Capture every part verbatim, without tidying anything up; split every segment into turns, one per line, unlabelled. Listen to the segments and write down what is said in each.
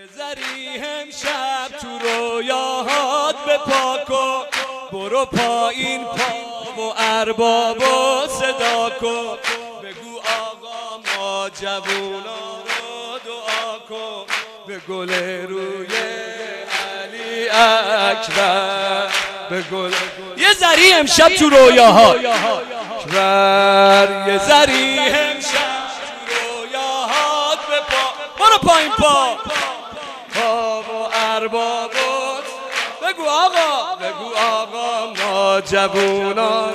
زری امشب تو رویاهات به پاکو برو پایین پا و اربابو صدا کن بگو آقا ما جوونا رو دعا کن به گل روی علی اکبر به گل یه زری امشب تو رویاهات اکبر یه زری امشب تو رویاهات به پا برو پایین پا پا و اربابت بگو آقا بگو آقا ما جوونا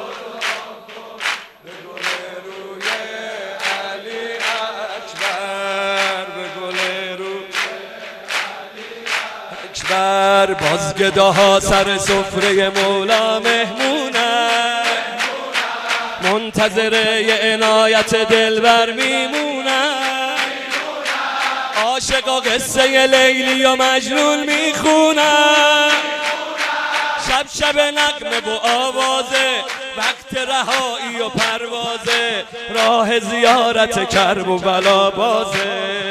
به گل روی علی اکبر به گل روی علی اکبر باز گداها سر سفره مولا مهمونن منتظر یه عنایت دلبر میمونن عاشقا قصه لیلی و مجنون میخونن شب شب نغمه و آوازه وقت رهایی و پروازه راه زیارت کرب و بلا بازه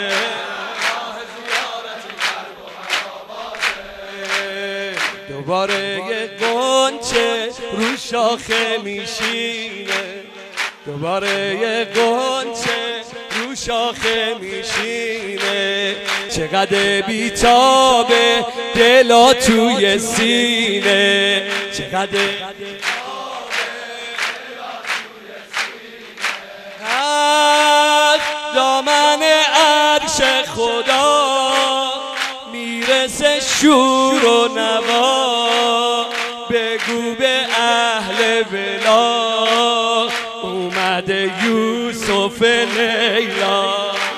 دوباره یه گنچه رو شاخه میشینه دوباره یه گنچه رو شاخه میشینه چقدر بیتابه دلا توی سینه چقدر از دامن عرش خدا میرسه شور و نوا بگو به اهل ولا اومده یوسف لیلا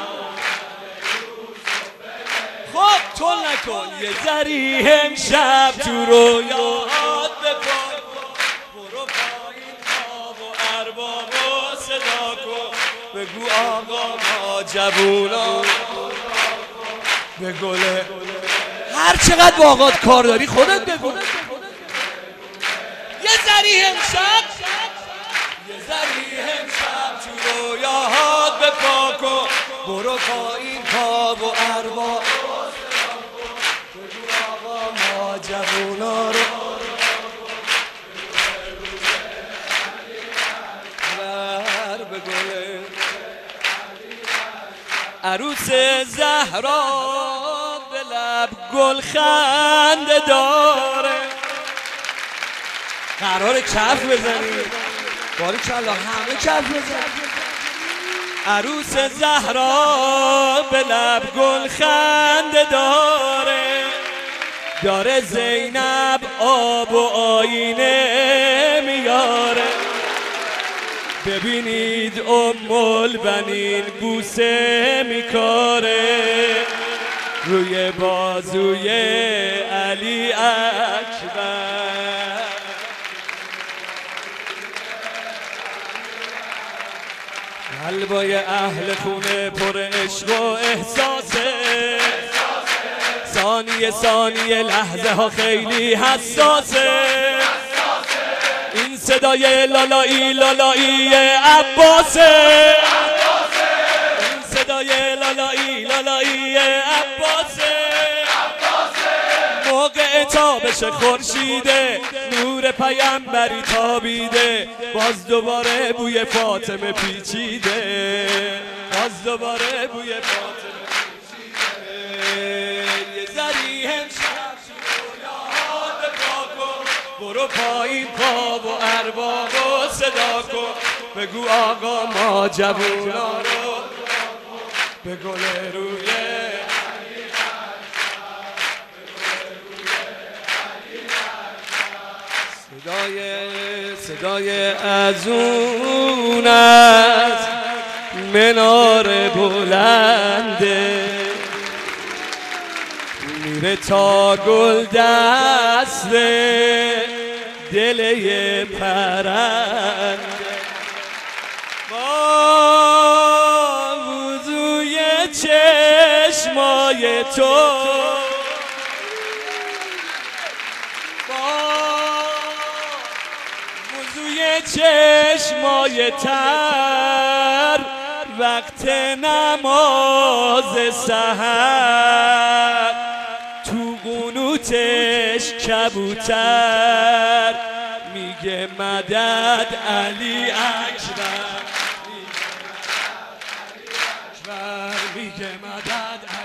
خب طول نکن یه زری امشب تو رویاهات بکن برو پایین خواب و اربابو صدا کن بگو آقا ما جوونا به گله هر چقدر با آقات کار داری خودت بگو یه زری امشب یه زری امشب تو رویاهات به پاکو برو پایین پا و اربا بگو آقا ما جوونا رو بر به گله عروس زهرا به لب گل خنده داره قرار کف بزنیم باری کلا همه کف بزنیم عروس زهرا به لب گل خنده داره داره زینب آب و آینه میاره ببینید ام البنین بوسه میکاره روی بازوی علی اکبر قلبای اهل خونه پر عشق و احساسه ثانیه ثانیه لحظه ها خیلی حساسه این صدای لالایی لالایی عباسه این صدای لالایی لالایی عباسه موقع تابش خورشیده نور پیامبری تابیده باز دوباره بوی فاطمه پیچیده باز دوباره بوی فاطمه پیچیده یه زری امشب رویاهات به پاکو برو پایین پا و اربابو صدا کن بگو آقا ما جوونا رو به گل روی صدای صدای از اون از منار بلنده میره تا گل دست دل یه پرنده با وضوی چشمای تو چشمای تر وقت نماز سحر قوتش کبوتر میگه مدد علی اکبر، میگه مدد